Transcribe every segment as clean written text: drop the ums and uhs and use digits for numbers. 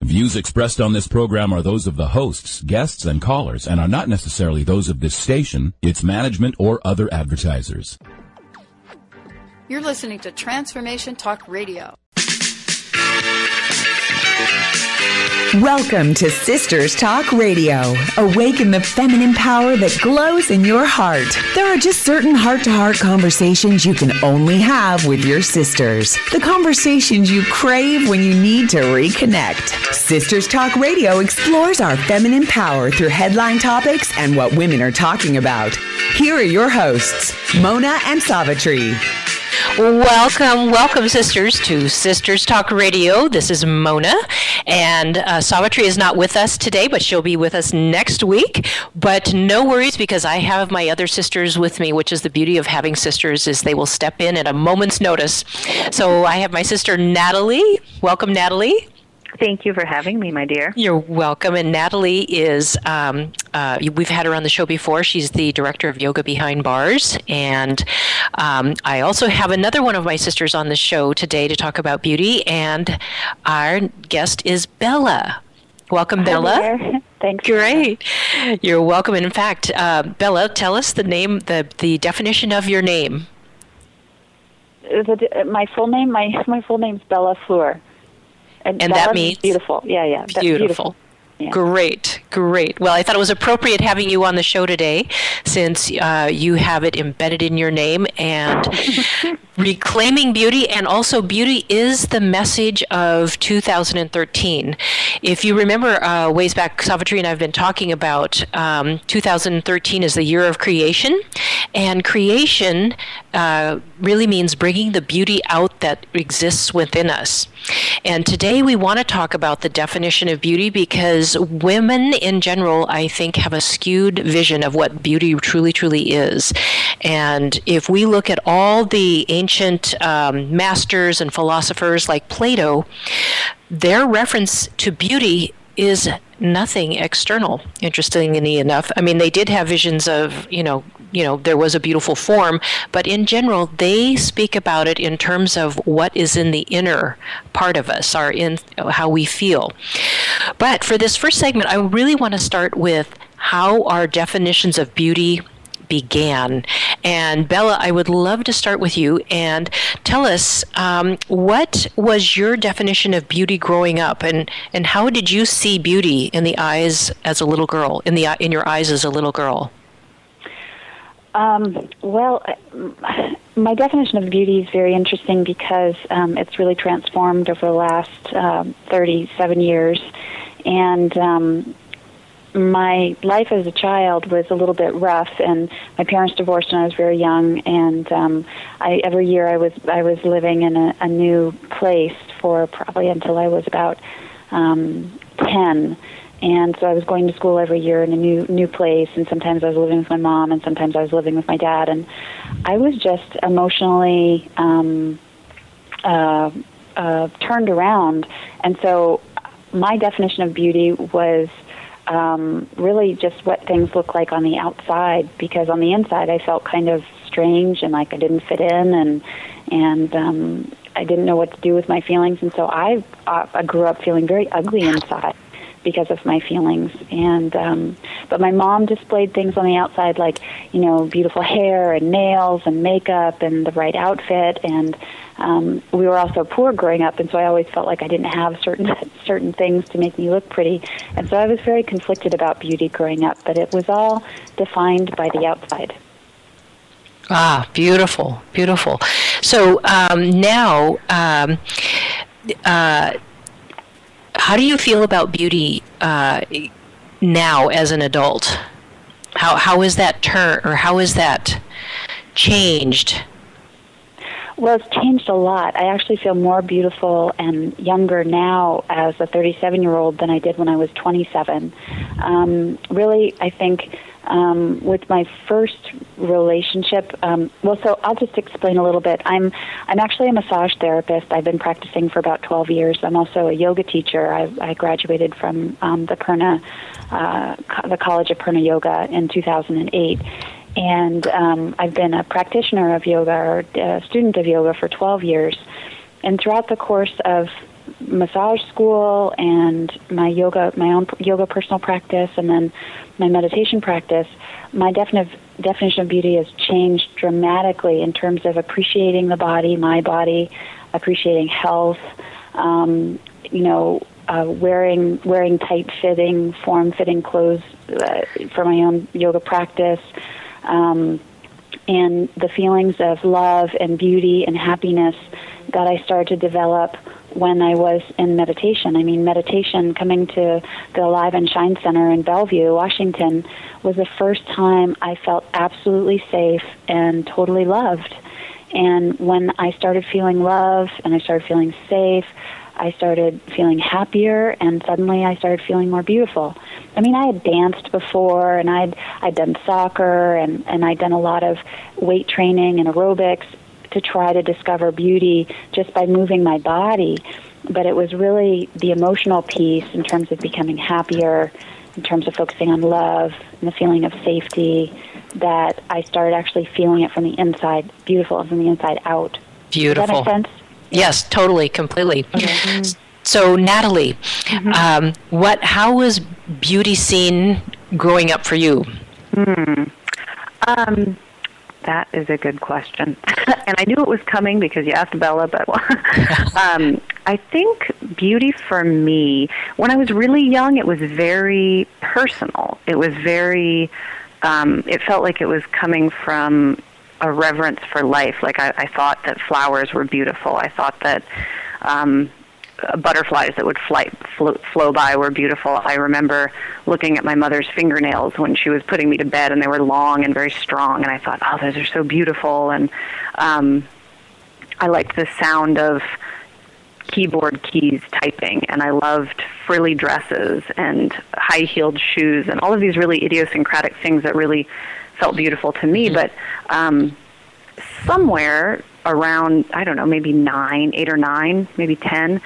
Views expressed on this program are those of the hosts, guests, and callers, and are not necessarily those of this station, its management, or other advertisers. You're listening to Transformation Talk Radio. Welcome to Sisters Talk Radio. Awaken the feminine power that glows in your heart. There are just certain heart-to-heart conversations you can only have with your sisters. The conversations you crave when you need to reconnect. Sisters Talk Radio explores our feminine power through headline topics and what women are talking about. Here are your hosts, Mona and Savitri. Welcome, sisters, to Sisters Talk Radio. This is Mona, and Savitri is not with us today, but she'll be with us next week. But no worries, because I have my other sisters with me, which is the beauty of having sisters, is they will step in at a moment's notice. So I have my sister Natalie. Welcome, Natalie. Thank you for having me, my dear. You're welcome. And Natalie is, we've had her on the show before. She's the director of Yoga Behind Bars. And I also have another one of my sisters on the show today to talk about beauty. And our guest is Bella. Welcome, Hi, Bella. dear. Thanks. Great. You're welcome. And in fact, Bella, tell us the name, the definition of your name. My full name? My full name's Bella Fleur. And that means beautiful. Yeah. Beautiful. Yeah. Great. Well, I thought it was appropriate having you on the show today, since you have it embedded in your name, and reclaiming beauty, and also beauty is the message of 2013. If you remember ways back, Savitri and I have been talking about 2013 is the year of creation, and creation really means bringing the beauty out that exists within us. And today we want to talk about the definition of beauty, because women in general, I think, have a skewed vision of what beauty truly is. And if we look at all the ancient masters and philosophers like Plato, their reference to beauty is nothing external, interestingly enough. I mean, they did have visions of, there was a beautiful form, but in general, they speak about it in terms of what is in the inner part of us, in how we feel. But for this first segment, I really want to start with how our definitions of beauty began. And Bella, I would love to start with you and tell us what was your definition of beauty growing up, and how did you see beauty in the eyes as a little girl, in your eyes as a little girl? Well, my definition of beauty is very interesting, because it's really transformed over the last 37 years. And my life as a child was a little bit rough, and my parents divorced when I was very young. And every year I was living in a new place for probably until I was about 10. And so I was going to school every year in a new place, and sometimes I was living with my mom, and sometimes I was living with my dad. And I was just emotionally turned around. And so my definition of beauty was really just what things look like on the outside, because on the inside I felt kind of strange and like I didn't fit in, and I didn't know what to do with my feelings. And so I grew up feeling very ugly inside because of my feelings. And but my mom displayed things on the outside, like, beautiful hair and nails and makeup and the right outfit. And we were also poor growing up, and so I always felt like I didn't have certain things to make me look pretty. And so I was very conflicted about beauty growing up, but it was all defined by the outside. Ah, beautiful. So now, how do you feel about beauty now as an adult? How is that how is that changed? Well, it's changed a lot. I actually feel more beautiful and younger now as a 37-year-old than I did when I was 27. Really, I think with my first relationship, so I'll just explain a little bit. I'm actually a massage therapist. I've been practicing for about 12 years. I'm also a yoga teacher. I graduated from the College of Purna Yoga in 2008. And I've been a practitioner of yoga, or a student of yoga, for 12 years. And throughout the course of massage school and my own yoga personal practice, and then my meditation practice, my definition of beauty has changed dramatically in terms of appreciating the body, my body, appreciating health, wearing tight-fitting, form-fitting clothes for my own yoga practice, and the feelings of love and beauty and happiness that I started to develop when I was in meditation. I mean, meditation, coming to the Alive and Shine Center in Bellevue, Washington, was the first time I felt absolutely safe and totally loved. And when I started feeling love and I started feeling safe, I started feeling happier, and suddenly I started feeling more beautiful. I mean, I had danced before, and I'd done soccer, and I'd done a lot of weight training and aerobics to try to discover beauty just by moving my body. But it was really the emotional piece in terms of becoming happier, in terms of focusing on love and the feeling of safety, that I started actually feeling it from the inside, beautiful, and from the inside out. Beautiful. Does that make sense? Yes, totally, completely. Okay. So, Natalie, how was beauty seen growing up for you? That is a good question. And I knew it was coming because you asked Bella, but I think beauty for me, when I was really young, it was very personal. It was very, it felt like it was coming from a reverence for life. Like I thought that flowers were beautiful. I thought that butterflies that would flow by were beautiful. I remember looking at my mother's fingernails when she was putting me to bed, and they were long and very strong, and I thought, oh, those are so beautiful. And I liked the sound of keyboard keys typing, and I loved frilly dresses and high-heeled shoes and all of these really idiosyncratic things that really felt beautiful to me. But somewhere around, I don't know, maybe 8 or 9, maybe 10,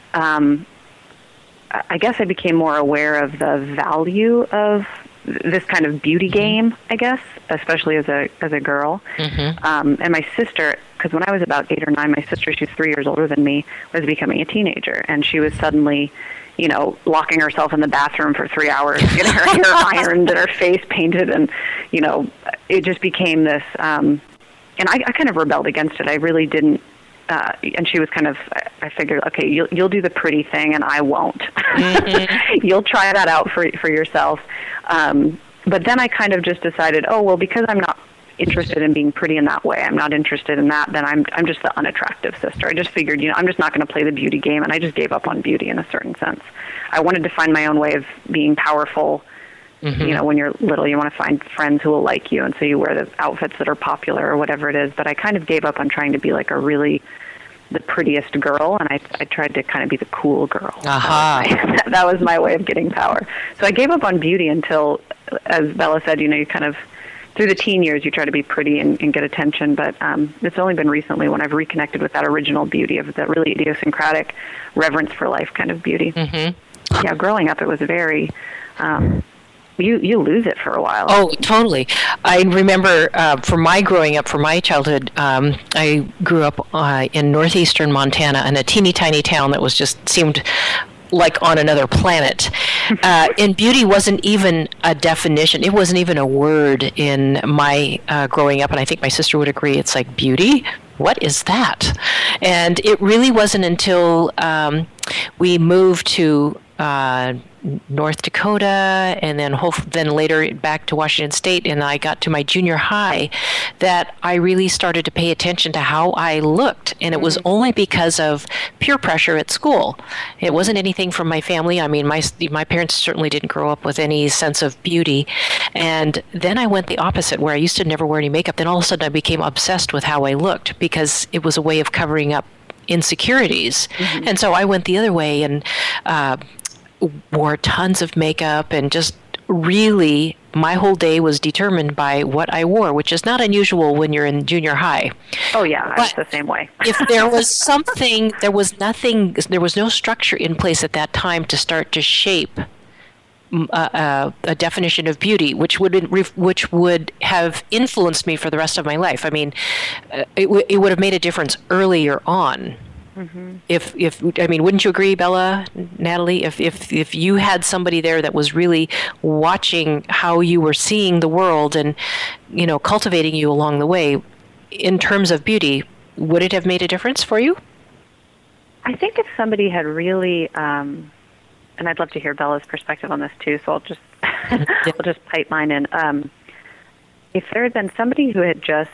I guess I became more aware of the value of this kind of beauty game, I guess, especially as a girl. And my sister, because when I was about 8 or 9, my sister, she's 3 years older than me, was becoming a teenager, and she was suddenly, locking herself in the bathroom for 3 hours, getting her hair ironed and her face painted, and, it just became this, and I kind of rebelled against it. I really didn't, and she was kind of, I figured, okay, you'll do the pretty thing and I won't. You'll try that out for yourself. But then I kind of just decided, oh, well, because I'm not interested in being pretty in that way, I'm not interested in that, then I'm just the unattractive sister. I just figured, I'm just not going to play the beauty game, and I just gave up on beauty in a certain sense. I wanted to find my own way of being powerful. When you're little, you want to find friends who will like you, and so you wear the outfits that are popular or whatever it is. But I kind of gave up on trying to be like the prettiest girl, and I tried to kind of be the cool girl. That was my way of getting power. So I gave up on beauty until, as Bella said, you kind of, through the teen years, you try to be pretty and get attention. But it's only been recently when I've reconnected with that original beauty of that really idiosyncratic reverence for life kind of beauty. Yeah, growing up, it was very... You lose it for a while. Oh, totally. I remember for my growing up, for my childhood, I grew up in northeastern Montana in a teeny tiny town that was just seemed like on another planet. And beauty wasn't even a definition. It wasn't even a word in my growing up, and I think my sister would agree. It's like, beauty? What is that? And it really wasn't until we moved to North Dakota, and then later back to Washington State, and I got to my junior high, that I really started to pay attention to how I looked. And it was only because of peer pressure at school. It wasn't anything from my family. I mean, my parents certainly didn't grow up with any sense of beauty. And then I went the opposite, where I used to never wear any makeup. Then all of a sudden I became obsessed with how I looked, because it was a way of covering up insecurities. And so I went the other way and wore tons of makeup, and just really my whole day was determined by what I wore, which is not unusual when you're in junior high. Oh yeah, I was the same way. If there was something, there was no structure in place at that time to start to shape a definition of beauty, which would have influenced me for the rest of my life. I mean, it would have made a difference earlier on. Wouldn't you agree, Bella, Natalie? If you had somebody there that was really watching how you were seeing the world and, cultivating you along the way, in terms of beauty, would it have made a difference for you? I think if somebody had really, and I'd love to hear Bella's perspective on this too, so I'll just pipe mine in. If there had been somebody who had just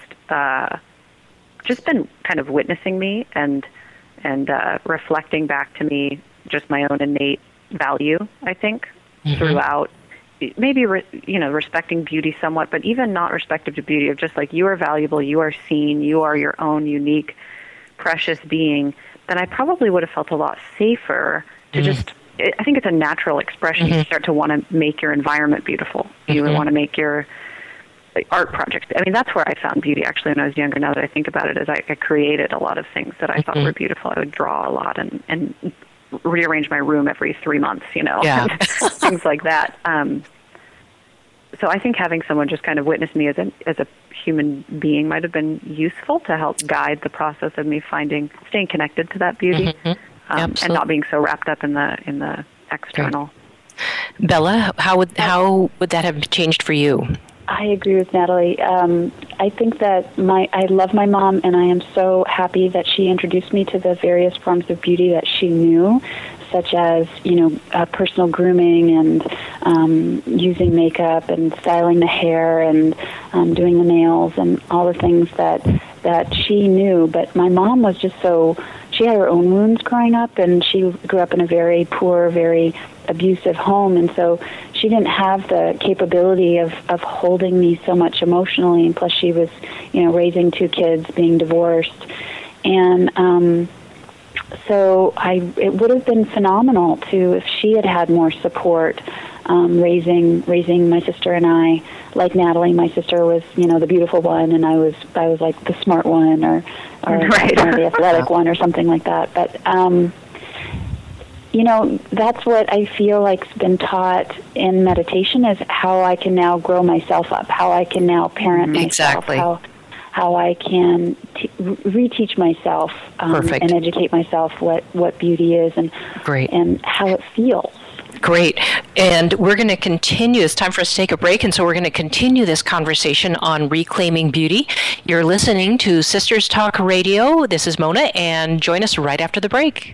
been kind of witnessing me and reflecting back to me just my own innate value, I think, throughout, maybe, respecting beauty somewhat, but even not respective to beauty, of just like, you are valuable, you are seen, you are your own unique, precious being, then I probably would have felt a lot safer to just, I think it's a natural expression. You start to want to make your environment beautiful. You want to make your art projects. I mean, that's where I found beauty, actually, when I was younger. Now that I think about it, is I created a lot of things that I thought were beautiful. I would draw a lot and rearrange my room every 3 months, things like that. So I think having someone just kind of witness me as a human being might have been useful to help guide the process of me staying connected to that beauty, and not being so wrapped up in the external. Great. Bella, how would that have changed for you? I agree with Natalie. I think that I love my mom, and I am so happy that she introduced me to the various forms of beauty that she knew, such as, personal grooming and using makeup and styling the hair and doing the nails and all the things that she knew. But my mom was just she had her own wounds growing up, and she grew up in a very poor, very abusive home, and so she didn't have the capability of holding me so much emotionally, and plus she was, raising 2 kids, being divorced, and so it would have been phenomenal if she had had more support, raising my sister and I. Like Natalie, my sister was, the beautiful one, and I was like the smart one, or the athletic one, or something like that. But that's what I feel like's been taught in meditation, is how I can now grow myself up, how I can now parent myself, how I can reteach myself and educate myself what beauty is and how it feels. Great. And we're going to continue. It's time for us to take a break, and so we're going to continue this conversation on reclaiming beauty. You're listening to Sisters Talk Radio. This is Mona, and join us right after the break.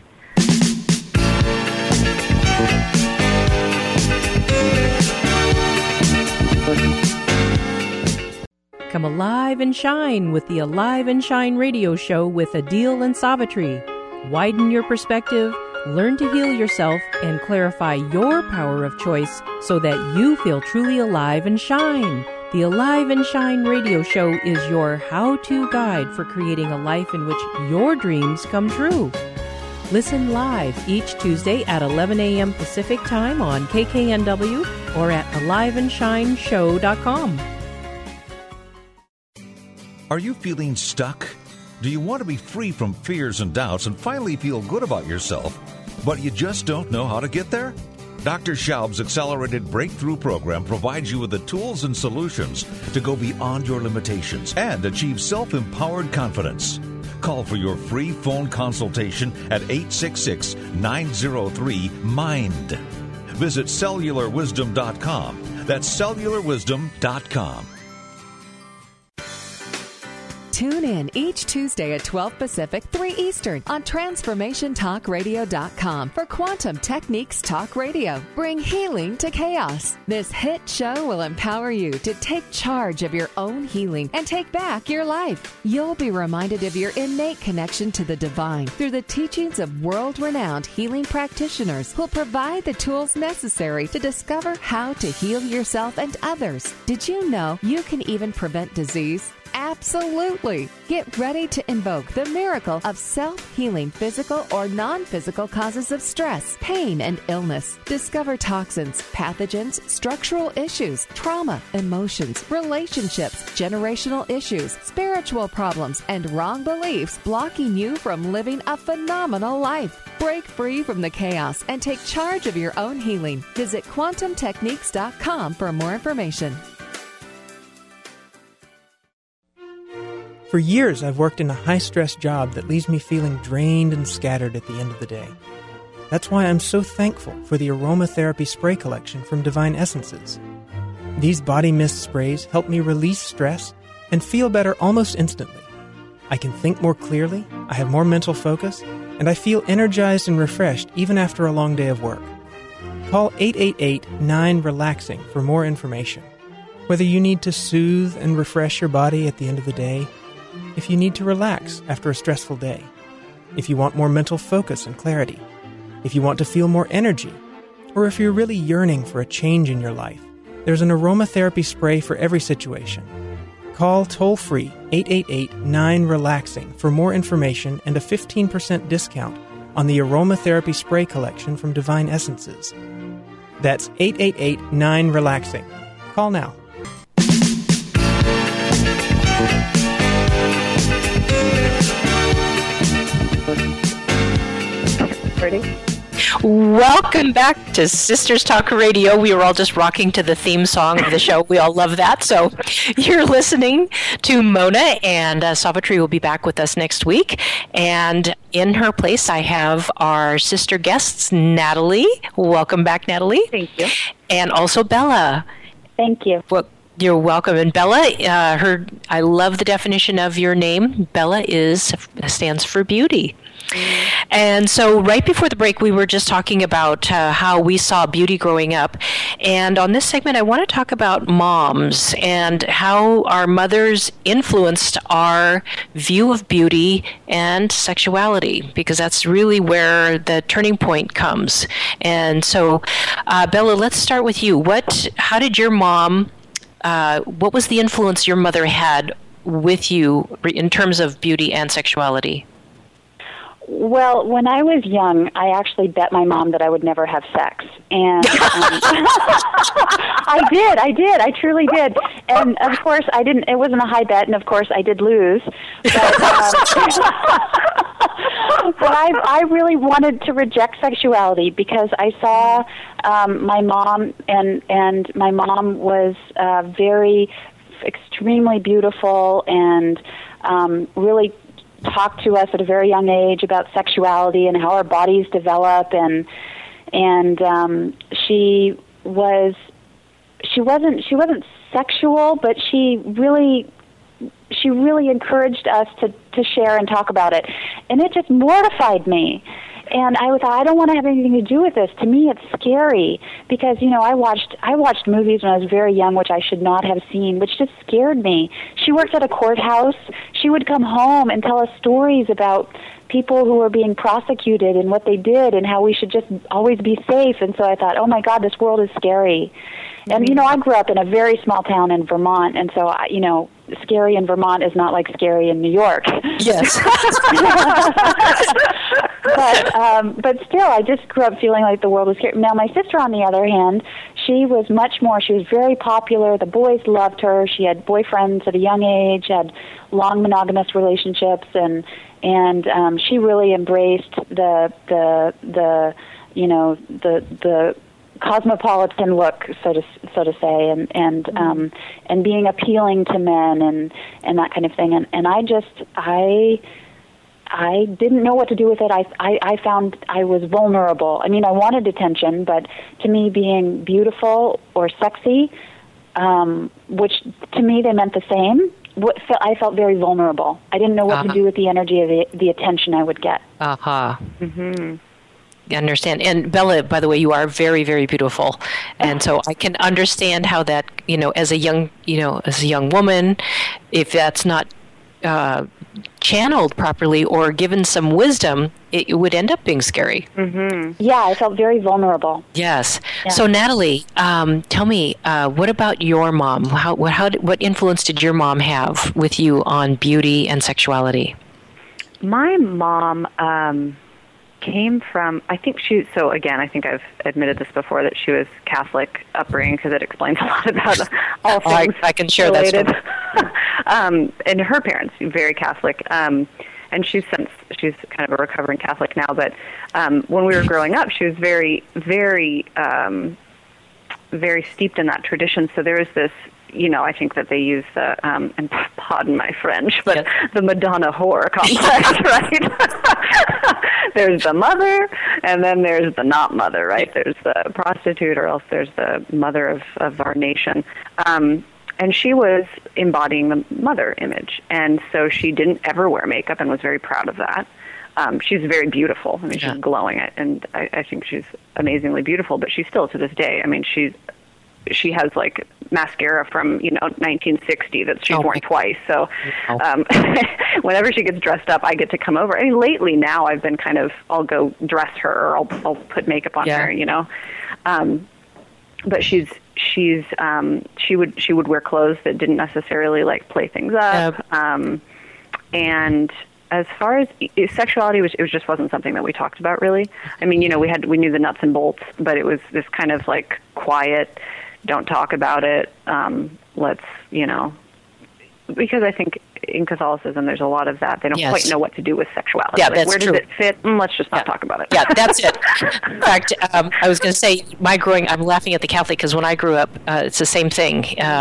Come alive and shine with the Alive and Shine radio show with Adil and Savitri. Widen your perspective, learn to heal yourself, and clarify your power of choice so that you feel truly alive and shine. The Alive and Shine radio show is your how-to guide for creating a life in which your dreams come true. Listen live each Tuesday at 11 a.m. Pacific Time on KKNW or at aliveandshineshow.com. Are you feeling stuck? Do you want to be free from fears and doubts and finally feel good about yourself, but you just don't know how to get there? Dr. Schaub's Accelerated Breakthrough Program provides you with the tools and solutions to go beyond your limitations and achieve self-empowered confidence. Call for your free phone consultation at 866-903-MIND. Visit cellularwisdom.com. That's cellularwisdom.com. Tune in each Tuesday at 12 Pacific, 3 Eastern on TransformationTalkRadio.com for Quantum Techniques Talk Radio. Bring healing to chaos. This hit show will empower you to take charge of your own healing and take back your life. You'll be reminded of your innate connection to the divine through the teachings of world-renowned healing practitioners who'll provide the tools necessary to discover how to heal yourself and others. Did you know you can even prevent disease? Absolutely. Get ready to invoke the miracle of self-healing physical or non-physical causes of stress, pain, and illness. Discover toxins, pathogens, structural issues, trauma, emotions, relationships, generational issues, spiritual problems, and wrong beliefs blocking you from living a phenomenal life. Break free from the chaos and take charge of your own healing. Visit quantumtechniques.com for more information. For years, I've worked in a high-stress job that leaves me feeling drained and scattered at the end of the day. That's why I'm so thankful for the aromatherapy spray collection from Divine Essences. These body mist sprays help me release stress and feel better almost instantly. I can think more clearly, I have more mental focus, and I feel energized and refreshed even after a long day of work. Call 888-9-RELAXING for more information. Whether you need to soothe and refresh your body at the end of the day, if you need to relax after a stressful day, if you want more mental focus and clarity, if you want to feel more energy, or if you're really yearning for a change in your life, there's an aromatherapy spray for every situation. Call toll-free 888-9-RELAXING for more information and a 15% discount on the aromatherapy spray collection from Divine Essences. That's 888-9-RELAXING. Call now. Ready? Welcome back to Sisters Talk Radio. We were all just rocking to the theme song of the show. We all love that. So you're listening to Mona, and Savitri will be back with us next week. And in her place, I have our sister guests, Natalie. Welcome back, Natalie. Thank you. And also Bella. Thank you. Well, you're welcome. And Bella, I love the definition of your name. Bella stands for beauty. And so right before the break, we were just talking about how we saw beauty growing up. And on this segment, I want to talk about moms and how our mothers influenced our view of beauty and sexuality, because that's really where the turning point comes. And so, Bella, let's start with you. How did your mom, what was the influence your mother had with you in terms of beauty and sexuality? Well, when I was young, I actually bet my mom that I would never have sex. And I truly did. And of course, it wasn't a high bet, and of course, I did lose. But, but I really wanted to reject sexuality because I saw my mom, and my mom was extremely beautiful and really talked to us at a very young age about sexuality and how our bodies develop, and she wasn't sexual, but she really encouraged us to share and talk about it, and it just mortified me. And I thought, I don't want to have anything to do with this. To me, it's scary because, I watched movies when I was very young, which I should not have seen, which just scared me. She worked at a courthouse. She would come home and tell us stories about people who were being prosecuted and what they did and how we should just always be safe. And so I thought, oh my God, this world is scary. And, I grew up in a very small town in Vermont, and so, scary in Vermont is not like scary in New York. Yes. But still, I just grew up feeling like the world was scary. Now, my sister, on the other hand, she was very popular. The boys loved her. She had boyfriends at a young age, had long monogamous relationships, and she really embraced the cosmopolitan look, so to say, and being appealing to men and that kind of thing. And I didn't know what to do with it. I found I was vulnerable. I mean, I wanted attention, but to me, being beautiful or sexy, which to me they meant the same, I felt very vulnerable. I didn't know what to do with the energy of the attention I would get. Mm-hmm. I understand. And Bella, by the way, you are very, very beautiful. And so I can understand how that, as a young woman, if that's not channeled properly or given some wisdom, it would end up being scary. Mm-hmm. Yeah, I felt very vulnerable. Yes. Yeah. So Natalie, tell me, what about your mom? What influence did your mom have with you on beauty and sexuality? My mom came from, I think I've admitted this before, that she was Catholic upbringing, because it explains a lot about all things I can share related. And her parents, very Catholic, and she's kind of a recovering Catholic now, but when we were growing up, she was very, very, very steeped in that tradition. So there was this, I think that they use the, and pardon my French, but the Madonna whore complex, right? There's the mother, and then there's the not mother, right? There's the prostitute, or else there's the mother of our nation. And she was embodying the mother image, and so she didn't ever wear makeup and was very proud of that. She's very beautiful. I mean, she's glowing, and I think she's amazingly beautiful, but she's still, to this day, I mean, she has like mascara from 1960 that she's worn twice. So whenever she gets dressed up, I get to come over. I mean, lately now I've been I'll go dress her, or I'll put makeup on her, but she would wear clothes that didn't necessarily like play things up. And as far as sexuality, it just wasn't something that we talked about really. I mean, we knew the nuts and bolts, but it was this kind of like quiet, don't talk about it. Let's, because I think in Catholicism there's a lot of that. They don't quite know what to do with sexuality. Yeah, like, that's where true. does it fit? Let's just not talk about it. Yeah, that's it. In fact, I was going to say, I'm laughing at the Catholic because when I grew up, it's the same thing.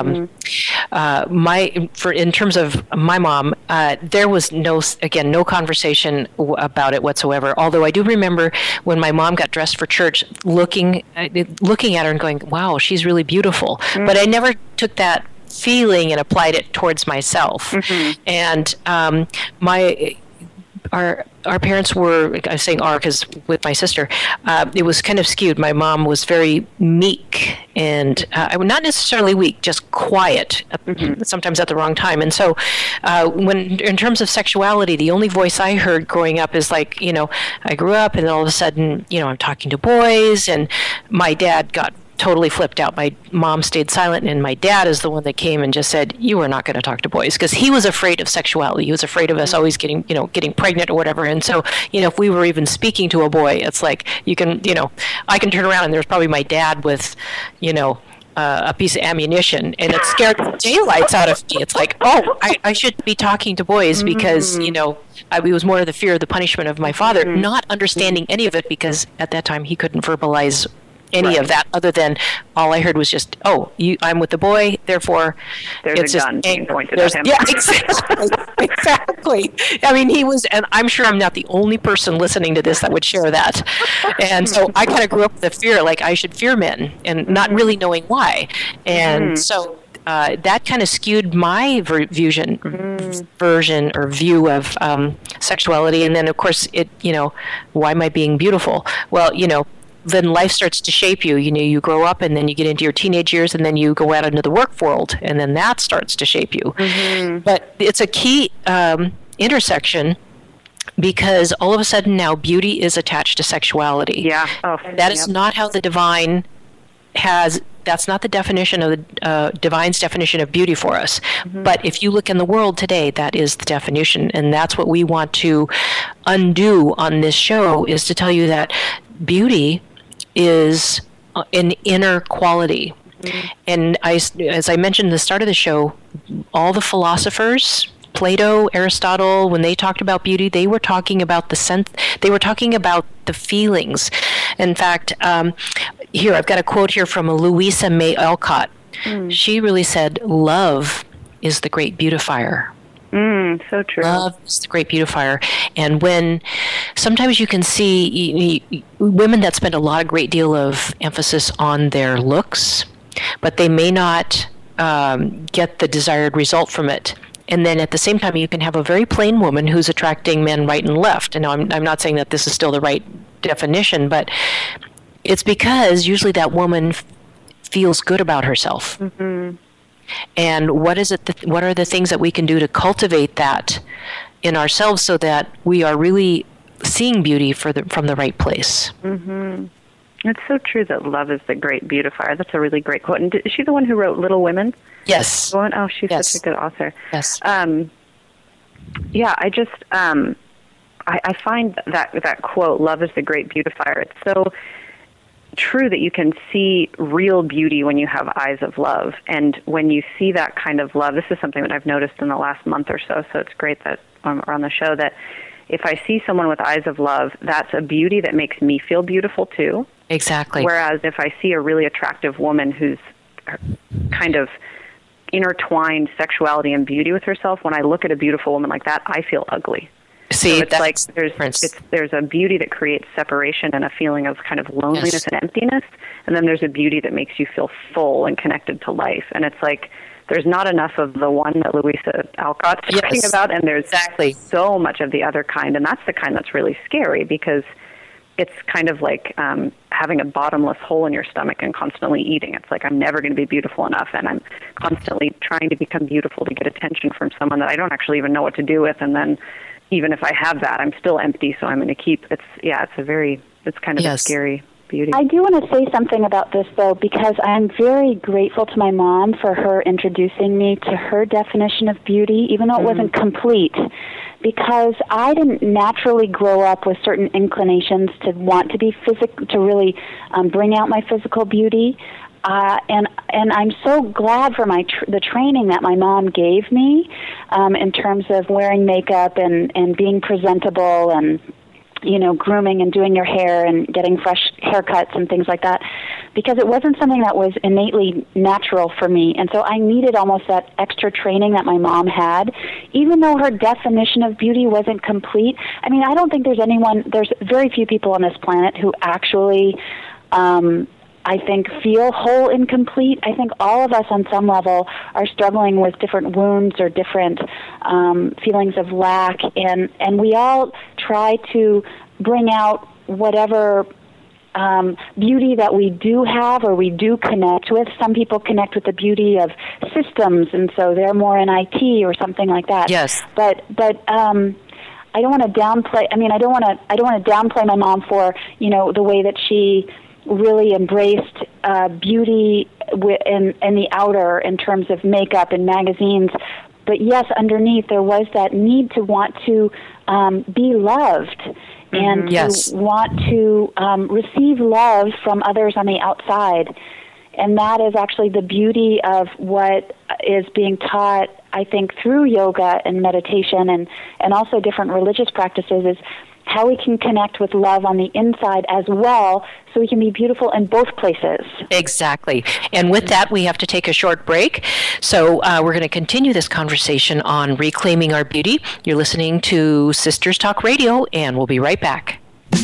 In terms of my mom, there was no conversation about it whatsoever. Although I do remember when my mom got dressed for church, looking at her and going, "Wow, she's really beautiful." But I never took that feeling and applied it towards myself. And our parents were, I was saying our because with my sister, it was kind of skewed. My mom was very meek and not necessarily weak, just quiet, sometimes at the wrong time. And so when in terms of sexuality, the only voice I heard growing up is like, I grew up and all of a sudden, I'm talking to boys, and my dad got totally flipped out. My mom stayed silent, and my dad is the one that came and just said, "You are not going to talk to boys," because he was afraid of sexuality. He was afraid of us always getting pregnant or whatever. And so, if we were even speaking to a boy, it's like I can turn around and there's probably my dad with, a piece of ammunition, and it scared the daylights out of me. It's like, I should be talking to boys because, it was more of the fear of the punishment of my father, not understanding any of it because at that time he couldn't verbalize any of that other than all I heard was just, I'm with the boy, therefore there's a gun being pointed at him. Yeah, exactly. I mean, he was, and I'm sure I'm not the only person listening to this that would share that. And so I kind of grew up with the fear, like I should fear men, and not really knowing why. And so that kind of skewed my version or view of sexuality. And then, of course, why am I being beautiful? Well, then life starts to shape you. You grow up, and then you get into your teenage years, and then you go out into the work world, and then that starts to shape you. But it's a key intersection because all of a sudden now beauty is attached to sexuality. Yeah. That is not how the divine has. That's not the definition of the divine's definition of beauty for us. But if you look in the world today, that is the definition, and that's what we want to undo on this show, is to tell you that beauty is an inner quality. And as I mentioned at the start of the show, all the philosophers, Plato, Aristotle, when they talked about beauty, they were talking about the sense, they were talking about the feelings. In fact, here, I've got a quote here from Louisa May Alcott. She really said, "Love is the great beautifier." So true. Love is the great beautifier. And when sometimes you can see women that spend a great deal of emphasis on their looks, but they may not get the desired result from it. And then at the same time, you can have a very plain woman who's attracting men right and left. And I'm not saying that this is still the right definition, but it's because usually that woman feels good about herself. And what is it? What are the things that we can do to cultivate that in ourselves so that we are really seeing beauty from the right place? It's so true that love is the great beautifier. That's a really great quote. And is she the one who wrote Little Women? Yes. Oh, she's such a good author. Yes. Yeah, I just I find that quote, "Love is the great beautifier," it's so true that you can see real beauty when you have eyes of love. And when you see that kind of love, this is something that I've noticed in the last month or so it's great that we're on the show, that if I see someone with eyes of love, that's a beauty that makes me feel beautiful too. Exactly. Whereas if I see a really attractive woman who's kind of, intertwined sexuality and beauty with herself, when I look at a beautiful woman like that, I feel ugly. See, so it's like there's a beauty that creates separation and a feeling of kind of loneliness and emptiness, and then there's a beauty that makes you feel full and connected to life. And it's like there's not enough of the one that Louisa Alcott's talking about, and there's so much of the other kind, and that's the kind that's really scary, because it's kind of like having a bottomless hole in your stomach and constantly eating. It's like, I'm never going to be beautiful enough, and I'm constantly trying to become beautiful to get attention from someone that I don't actually even know what to do with, and then even if I have that, I'm still empty, so I'm going to keep. It's kind of a scary beauty. I do want to say something about this, though, because I'm very grateful to my mom for her introducing me to her definition of beauty, even though it wasn't complete, because I didn't naturally grow up with certain inclinations to want to be to really bring out my physical beauty. And I'm so glad for the training that my mom gave me in terms of wearing makeup and being presentable and, grooming and doing your hair and getting fresh haircuts and things like that, because it wasn't something that was innately natural for me. And so I needed almost that extra training that my mom had, even though her definition of beauty wasn't complete. I mean, I don't think there's very few people on this planet who actually I think feel whole and complete. I think all of us on some level are struggling with different wounds or different feelings of lack, and we all try to bring out whatever beauty that we do have or we do connect with. Some people connect with the beauty of systems, and so they're more in IT or something like that. Yes. But I don't want to downplay. I mean, I don't want to downplay my mom for the way that she really embraced beauty in the outer in terms of makeup and magazines. But yes, underneath there was that need to want to be loved and to want to receive love from others on the outside. And that is actually the beauty of what is being taught, I think, through yoga and meditation and also different religious practices, is how we can connect with love on the inside as well, so we can be beautiful in both places. Exactly. And with that, we have to take a short break. So we're going to continue this conversation on reclaiming our beauty. You're listening to Sisters Talk Radio, and we'll be right back.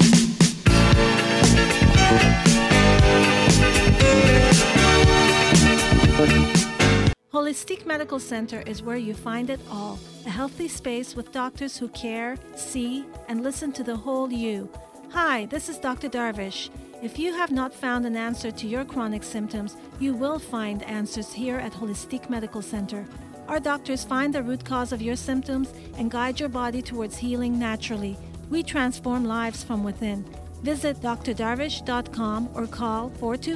Holistic Medical Center is where you find it all. A healthy space with doctors who care, see, and listen to the whole you. Hi, this is Dr. Darvish. If you have not found an answer to your chronic symptoms, you will find answers here at Holistic Medical Center. Our doctors find the root cause of your symptoms and guide your body towards healing naturally. We transform lives from within. Visit drdarvish.com or call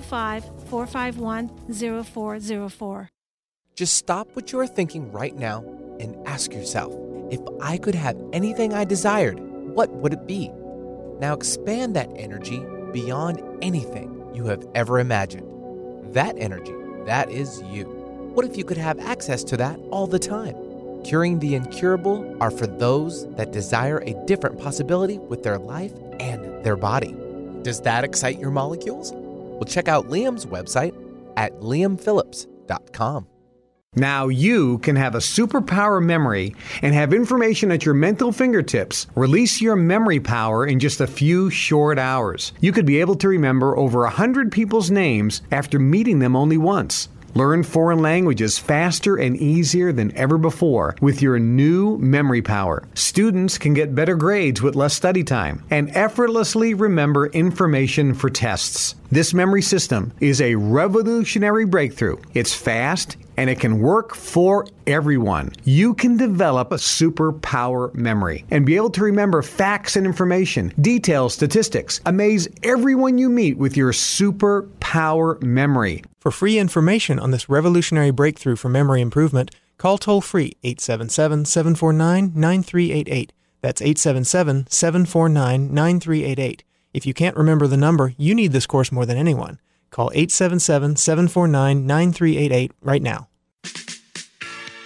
425-451-0404. Just stop what you are thinking right now and ask yourself, if I could have anything I desired, what would it be? Now expand that energy beyond anything you have ever imagined. That energy, that is you. What if you could have access to that all the time? Curing the incurable are for those that desire a different possibility with their life and their body. Does that excite your molecules? Well, check out Liam's website at liamphillips.com. Now you can have a superpower memory and have information at your mental fingertips. Release your memory power in just a few short hours. You could be able to remember over 100 people's names after meeting them only once. Learn foreign languages faster and easier than ever before with your new memory power. Students can get better grades with less study time and effortlessly remember information for tests. This memory system is a revolutionary breakthrough. It's fast and it can work for everyone. You can develop a superpower memory and be able to remember facts and information, details, statistics. Amaze everyone you meet with your superpower memory. For free information on this revolutionary breakthrough for memory improvement, call toll-free 877-749-9388. That's 877-749-9388. If you can't remember the number, you need this course more than anyone. Call 877-749-9388 right now.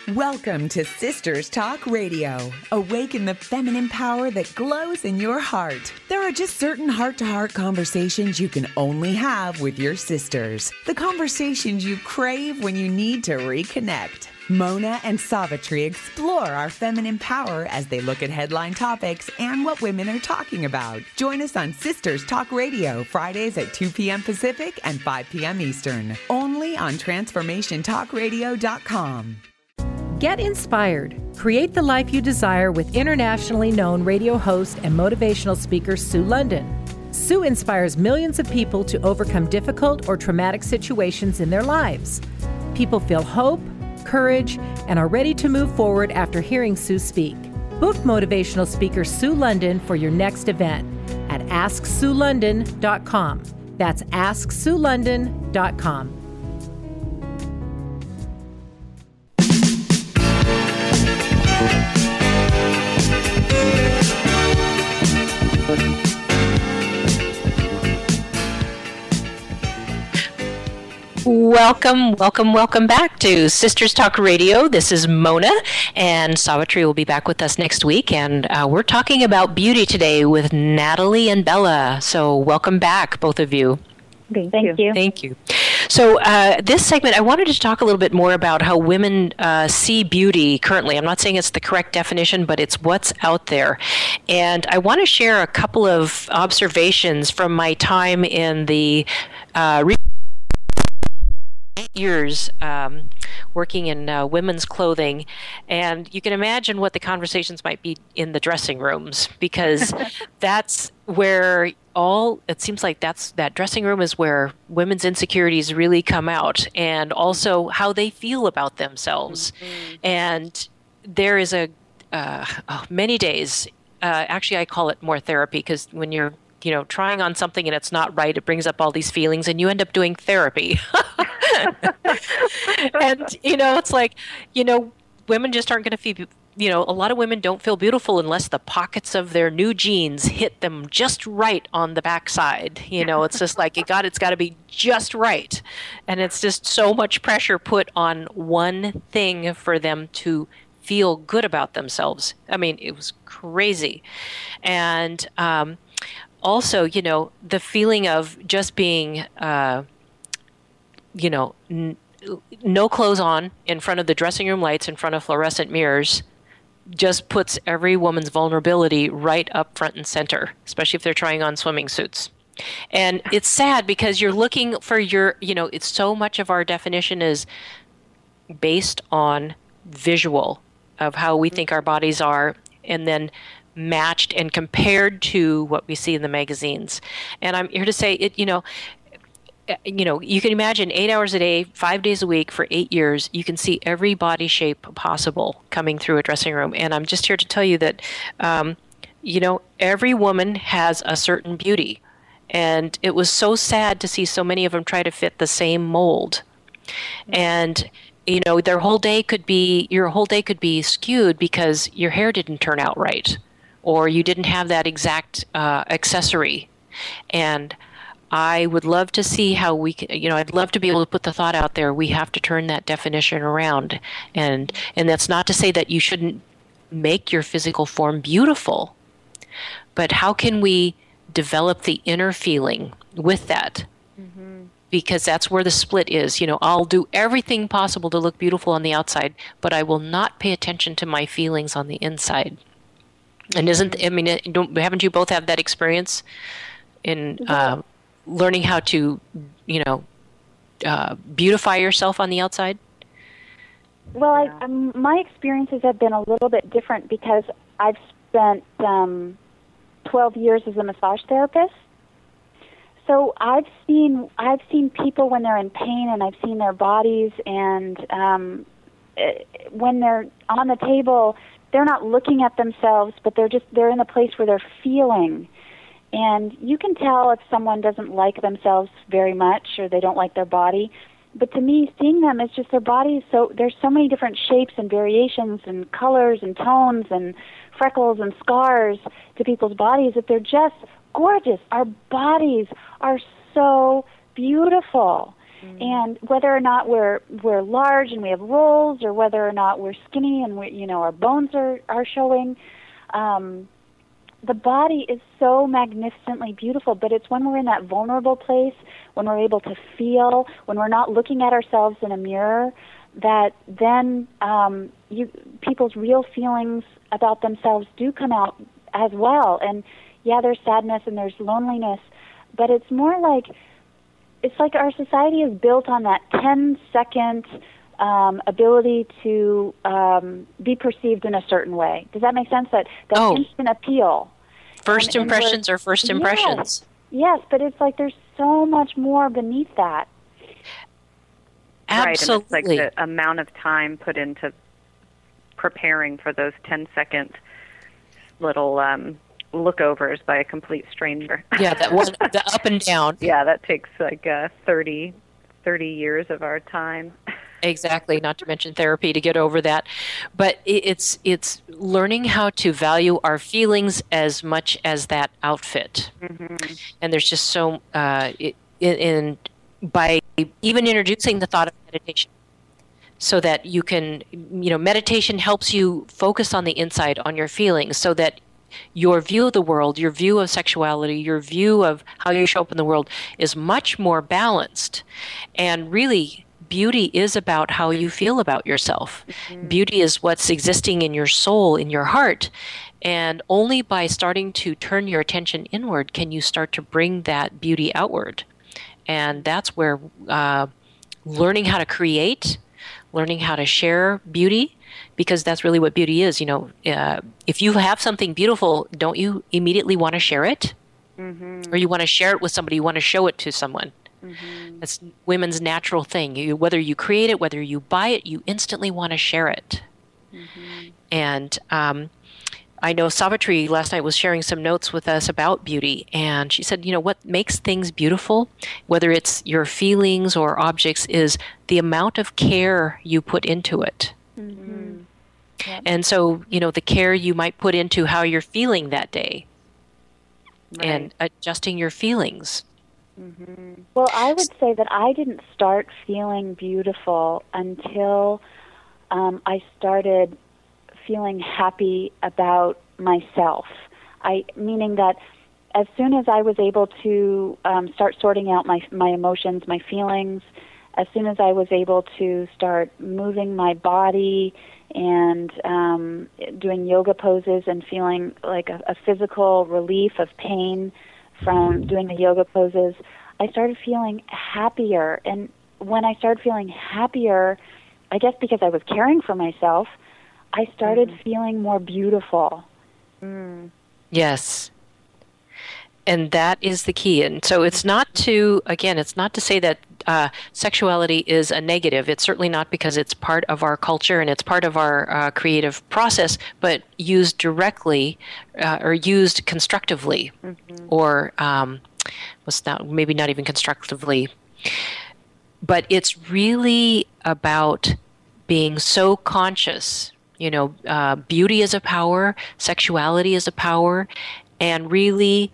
Welcome to Sisters Talk Radio. Awaken the feminine power that glows in your heart. There are just certain heart-to-heart conversations you can only have with your sisters. The conversations you crave when you need to reconnect. Mona and Savitri explore our feminine power as they look at headline topics and what women are talking about. Join us on Sisters Talk Radio, Fridays at 2 p.m. Pacific and 5 p.m. Eastern. Only on TransformationTalkRadio.com. Get inspired. Create the life you desire with internationally known radio host and motivational speaker Sue London. Sue inspires millions of people to overcome difficult or traumatic situations in their lives. People feel hope, courage, and are ready to move forward after hearing Sue speak. Book motivational speaker Sue London for your next event at AskSueLondon.com. That's AskSueLondon.com. Welcome back to Sisters Talk Radio. This is Mona, and Savitri will be back with us next week, and we're talking about beauty today with Natalie and Bella. So welcome back, both of you. Thank you. Thank you. So this segment, I wanted to talk a little bit more about how women see beauty currently. I'm not saying it's the correct definition, but it's what's out there. And I want to share a couple of observations from my time in the years working in women's clothing, and you can imagine what the conversations might be in the dressing rooms, because that's where it seems like that dressing room is where women's insecurities really come out, and also how they feel about themselves. Mm-hmm. And there is many days, actually I call it more therapy, because when you're trying on something and it's not right, it brings up all these feelings and you end up doing therapy. And, it's like, women just aren't going to feel, a lot of women don't feel beautiful unless the pockets of their new jeans hit them just right on the backside. It's just like, it's got to be just right. And it's just so much pressure put on one thing for them to feel good about themselves. I mean, it was crazy. And, also, the feeling of just being, no clothes on in front of the dressing room lights, in front of fluorescent mirrors, just puts every woman's vulnerability right up front and center, especially if they're trying on swimming suits. And it's sad because you're looking for it's so much of our definition is based on visual of how we think our bodies are, and then matched and compared to what we see in the magazines. And I'm here to say you can imagine 8 hours a day, 5 days a week for 8 years, you can see every body shape possible coming through a dressing room. And I'm just here to tell you that, every woman has a certain beauty. And it was so sad to see so many of them try to fit the same mold. And your whole day could be skewed because your hair didn't turn out right, or you didn't have that exact accessory. And I would love to see how we can, I'd love to be able to put the thought out there, we have to turn that definition around. And that's not to say that you shouldn't make your physical form beautiful, but how can we develop the inner feeling with that? Mm-hmm. Because that's where the split is. I'll do everything possible to look beautiful on the outside, but I will not pay attention to my feelings on the inside. And haven't you both had that experience in learning how to, beautify yourself on the outside? Well, my experiences have been a little bit different because I've spent 12 years as a massage therapist. So I've seen people when they're in pain, and I've seen their bodies, and when they're on the table, they're not looking at themselves, but they're in a place where they're feeling. And you can tell if someone doesn't like themselves very much, or they don't like their body. But to me, seeing them, it's just their bodies. So there's so many different shapes and variations and colors and tones and freckles and scars to people's bodies that they're just gorgeous. Our bodies are so beautiful. And whether or not we're large and we have rolls, or whether or not we're skinny and our bones are showing, the body is so magnificently beautiful. But it's when we're in that vulnerable place, when we're able to feel, when we're not looking at ourselves in a mirror, that then people's real feelings about themselves do come out as well. And yeah, there's sadness and there's loneliness, but it's more like, it's like our society is built on that 10-second ability to be perceived in a certain way. Does that make sense? That instant appeal. First impressions are first impressions. Yes, but it's like there's so much more beneath that. Absolutely. Right, and it's like the amount of time put into preparing for those 10-second little lookovers by a complete stranger. Yeah, that one, the up and down. Yeah, that takes like 30 years of our time. Exactly, not to mention therapy to get over that. But it's learning how to value our feelings as much as that outfit. Mm-hmm. And there's just so, by even introducing the thought of meditation, so that you can, meditation helps you focus on the inside, on your feelings, so that your view of the world, your view of sexuality, your view of how you show up in the world is much more balanced. And really, beauty is about how you feel about yourself. Mm-hmm. Beauty is what's existing in your soul, in your heart. And only by starting to turn your attention inward can you start to bring that beauty outward. And that's where learning how to create, learning how to share beauty, because that's really what beauty is. If you have something beautiful, don't you immediately want to share it? Mm-hmm. Or you want to share it with somebody, you want to show it to someone. Mm-hmm. That's women's natural thing. Whether you create it, whether you buy it, you instantly want to share it. Mm-hmm. And I know Savitri last night was sharing some notes with us about beauty, and she said, what makes things beautiful, whether it's your feelings or objects, is the amount of care you put into it. Mm-hmm. Yep. And so, the care you might put into how you're feeling that day, right, and adjusting your feelings. Mm-hmm. Well, I would say that I didn't start feeling beautiful until I started feeling happy about myself. Meaning that as soon as I was able to start sorting out my emotions, my feelings, as soon as I was able to start moving my body and doing yoga poses and feeling like a physical relief of pain from doing the yoga poses, I started feeling happier. And when I started feeling happier, I guess because I was caring for myself, I started feeling more beautiful. Mm. Yes. And that is the key. And so it's not to say that sexuality is a negative. It's certainly not, because it's part of our culture and it's part of our creative process, but used directly or used constructively, or maybe not even constructively. But it's really about being so conscious. Beauty is a power, sexuality is a power, and really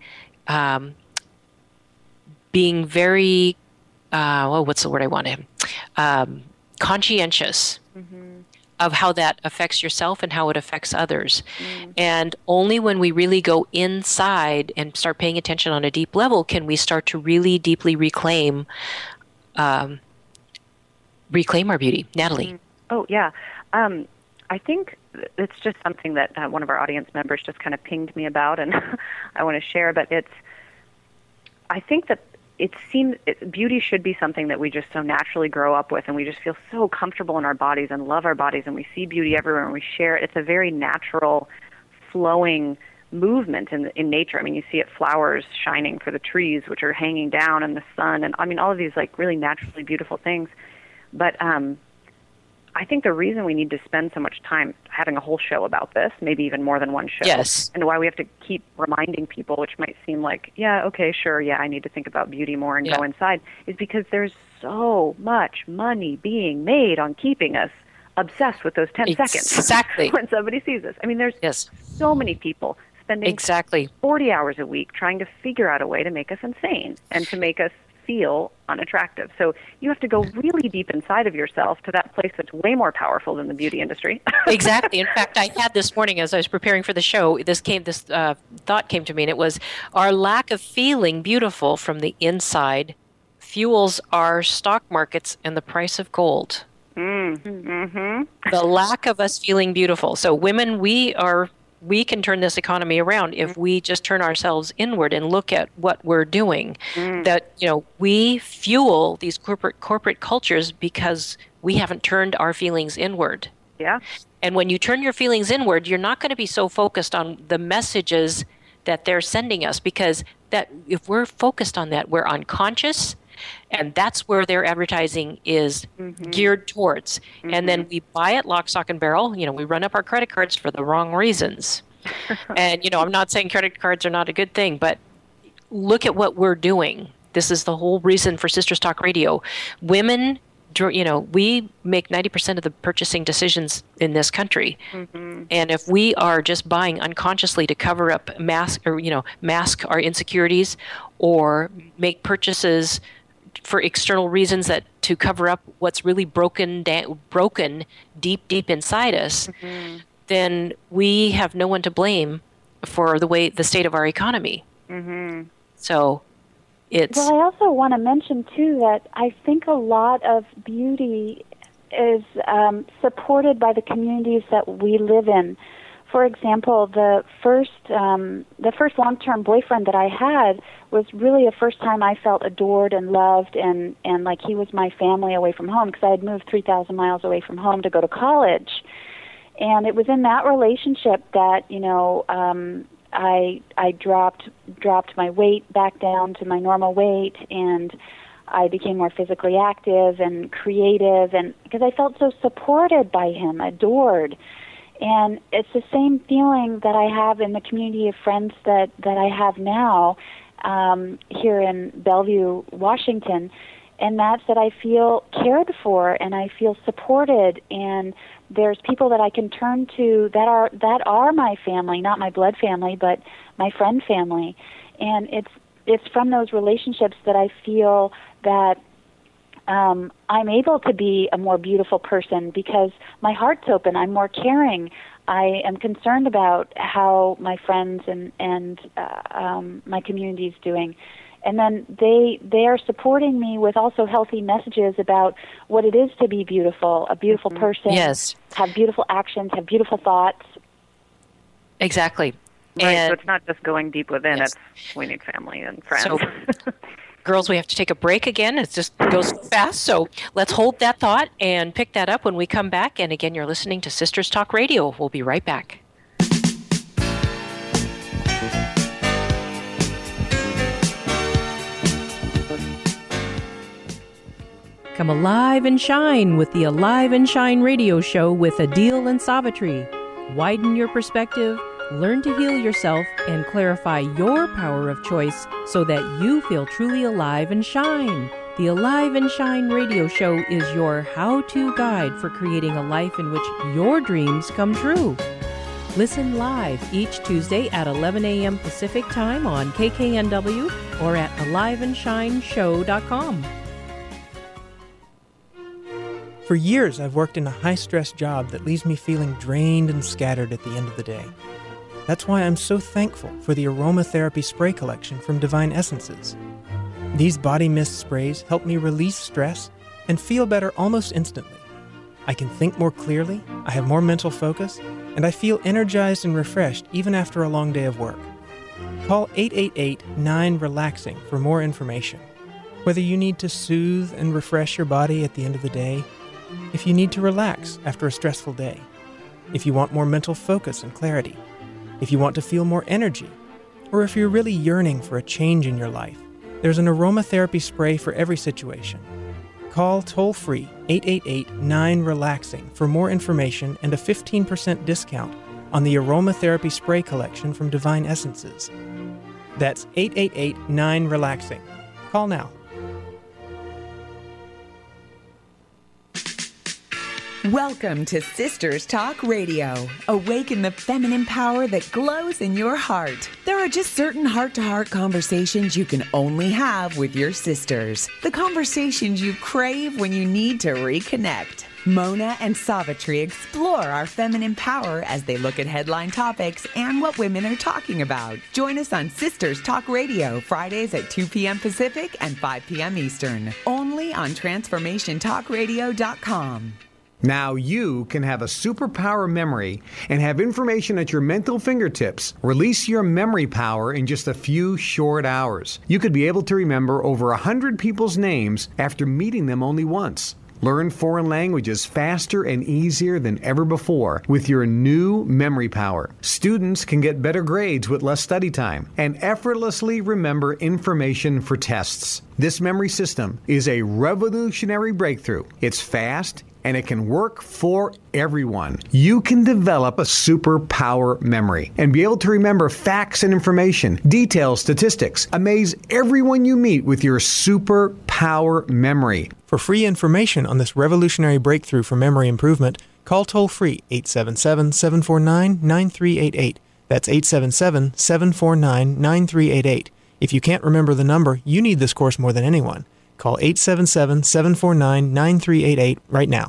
being very, what's the word I want to conscientious of how that affects yourself and how it affects others. And only when we really go inside and start paying attention on a deep level can we start to really deeply reclaim our beauty. Natalie. Oh, yeah. I think it's just something that one of our audience members just kind of pinged me about, and I want to share. But I think that beauty should be something that we just so naturally grow up with, and we just feel so comfortable in our bodies and love our bodies, and we see beauty everywhere and we share it. It's a very natural, flowing movement in nature. I mean, you see it, flowers shining for the trees, which are hanging down in the sun, and all of these like really naturally beautiful things. But I think the reason we need to spend so much time having a whole show about this, maybe even more than one show, yes, and why we have to keep reminding people, which might seem like, yeah, okay, sure, yeah, I need to think about beauty more and go inside, is because there's so much money being made on keeping us obsessed with those 10 seconds. Exactly. When somebody sees us. I mean, there's so many people spending 40 hours a week trying to figure out a way to make us insane and to make us feel unattractive. So you have to go really deep inside of yourself to that place that's way more powerful than the beauty industry. Exactly. In fact, I had this morning as I was preparing for the show, this thought came to me, and it was our lack of feeling beautiful from the inside fuels our stock markets and the price of gold. Mm-hmm. The lack of us feeling beautiful. So women, we can turn this economy around if we just turn ourselves inward and look at what we're doing. That, we fuel these corporate cultures because we haven't turned our feelings inward. Yeah. And when you turn your feelings inward, you're not going to be so focused on the messages that they're sending us, because that if we're focused on that, we're unconscious, and that's where their advertising is geared towards. And then we buy it lock, stock, and barrel. We run up our credit cards for the wrong reasons. And, I'm not saying credit cards are not a good thing, but look at what we're doing. This is the whole reason for Sisters Talk Radio. Women, we make 90% of the purchasing decisions in this country. And if we are just buying unconsciously to cover up, mask our insecurities, or make purchases for external reasons that to cover up what's really broken deep inside us, then we have no one to blame for the state of our economy. So it's... Well, I also want to mention, too, that I think a lot of beauty is supported by the communities that we live in. For example, the first long-term boyfriend that I had was really the first time I felt adored and loved, and like he was my family away from home, because I had moved 3,000 miles away from home to go to college. And it was in that relationship that, I dropped my weight back down to my normal weight, and I became more physically active and creative, and because I felt so supported by him, adored. And it's the same feeling that I have in the community of friends that I have now here in Bellevue, Washington, and that's that I feel cared for and I feel supported, and there's people that I can turn to that are my family, not my blood family, but my friend family. And it's from those relationships that I feel that I'm able to be a more beautiful person, because my heart's open. I'm more caring. I am concerned about how my friends and my community is doing. And then they are supporting me with also healthy messages about what it is to be beautiful, a beautiful person, have beautiful actions, have beautiful thoughts. Exactly. Right, so it's not just going deep within, we need family and friends. So, girls, we have to take a break again. It just goes fast. So let's hold that thought and pick that up when we come back. And again, you're listening to Sisters Talk Radio. We'll be right back. Come alive and shine with the Alive and Shine radio show with Adil and Savitri. Widen your perspective, learn to heal yourself, and clarify your power of choice so that you feel truly alive and shine. The Alive and Shine radio show is your how-to guide for creating a life in which your dreams come true. Listen live each Tuesday at 11 a.m. Pacific Time on KKNW or at aliveandshineshow.com. For years, I've worked in a high-stress job that leaves me feeling drained and scattered at the end of the day. That's why I'm so thankful for the aromatherapy spray collection from Divine Essences. These body mist sprays help me release stress and feel better almost instantly. I can think more clearly, I have more mental focus, and I feel energized and refreshed even after a long day of work. Call 888-9-RELAXING for more information. Whether you need to soothe and refresh your body at the end of the day, if you need to relax after a stressful day, if you want more mental focus and clarity, if you want to feel more energy, or if you're really yearning for a change in your life, there's an aromatherapy spray for every situation. Call toll-free 888-9-RELAXING for more information and a 15% discount on the aromatherapy spray collection from Divine Essences. That's 888-9-RELAXING. Call now. Welcome to Sisters Talk Radio. Awaken the feminine power that glows in your heart. There are just certain heart-to-heart conversations you can only have with your sisters. The conversations you crave when you need to reconnect. Mona and Savitri explore our feminine power as they look at headline topics and what women are talking about. Join us on Sisters Talk Radio, Fridays at 2 p.m. Pacific and 5 p.m. Eastern. Only on TransformationTalkRadio.com. Now you can have a superpower memory and have information at your mental fingertips. Release your memory power in just a few short hours. You could be able to remember over 100 people's names after meeting them only once. Learn foreign languages faster and easier than ever before with your new memory power. Students can get better grades with less study time and effortlessly remember information for tests. This memory system is a revolutionary breakthrough. It's fast and it can work for everyone. You can develop a superpower memory and be able to remember facts and information, details, statistics. Amaze everyone you meet with your superpower memory. For free information on this revolutionary breakthrough for memory improvement, call toll-free 877-749-9388. That's 877-749-9388. If you can't remember the number, you need this course more than anyone. Call 877-749-9388 right now.